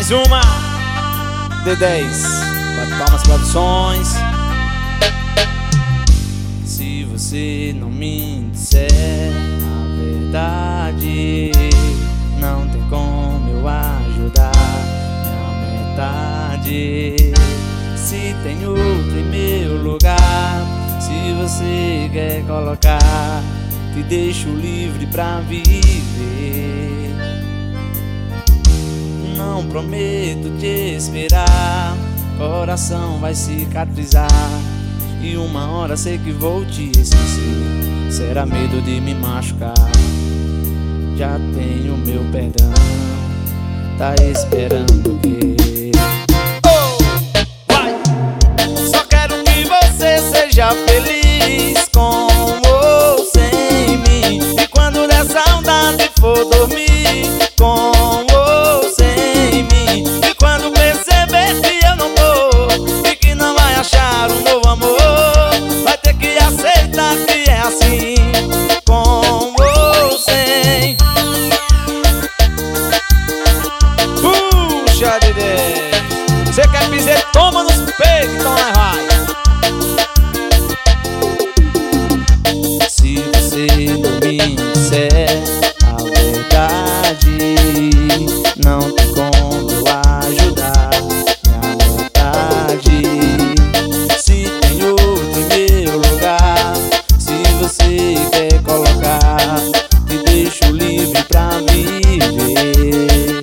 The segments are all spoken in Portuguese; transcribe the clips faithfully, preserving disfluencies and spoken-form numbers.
Mais uma D dez, Bate Palmas Produções. Se você não me disser a verdade, não tem como eu ajudar minha metade. Se tem outro em meu lugar, se você quer colocar, te deixo livre pra viver. Não prometo te esperar, coração vai cicatrizar, e uma hora sei que vou te esquecer. Será medo de me machucar? Já tenho meu perdão, tá esperando o quê? Oh, vai! Só quero que você seja feliz com ou sem mim. E quando der saudade for dormir com ou sem mim. E quando perceber que eu não tô e que não vai achar um novo amor, vai ter que aceitar que é assim, com ou sem. Puxa, Dedé, você quer dizer toma nos peitos, então vai, vai. Se você não me disser a verdade, não tem como eu ajudar minha vontade. Se tem outro em meu lugar, se você quer colocar, te deixo livre pra viver.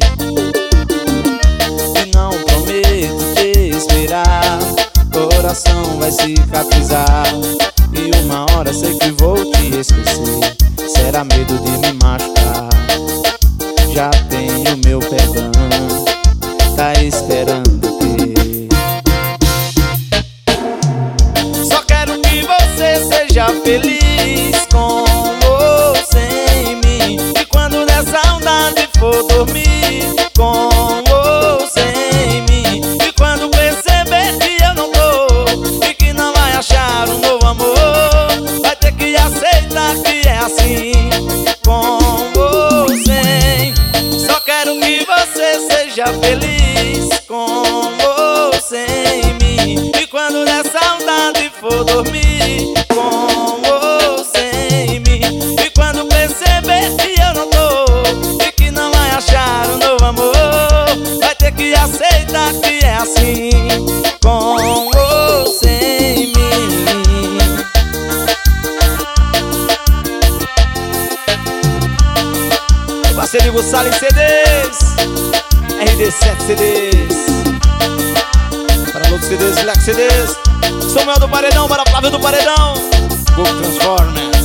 E não prometo te esperar, coração vai cicatrizar, e uma hora sei que vou te esquecer. Será medo de me machucar? Já tenho meu perdão, tá esperando o quê? Só quero que você seja feliz com ou sem mim. E quando der saudade for dormir com ou sem mim. E quando perceber que eu não tô e que não vai achar um novo amor, vai ter que aceitar que é assim, com ou sem. Só quero que você seja feliz com ou sem mim. E quando der saudade for dormir com ou sem mim. E quando perceber que eu não tô e que não vai achar um novo amor, vai ter que aceitar que é assim, com ou sem mim. Parceiro Ivo Salles C Ds, R D sete C Ds, para outros C Ds, Black C Ds, Samuel do Paredão, para Flávio do Paredão, Google Transformer.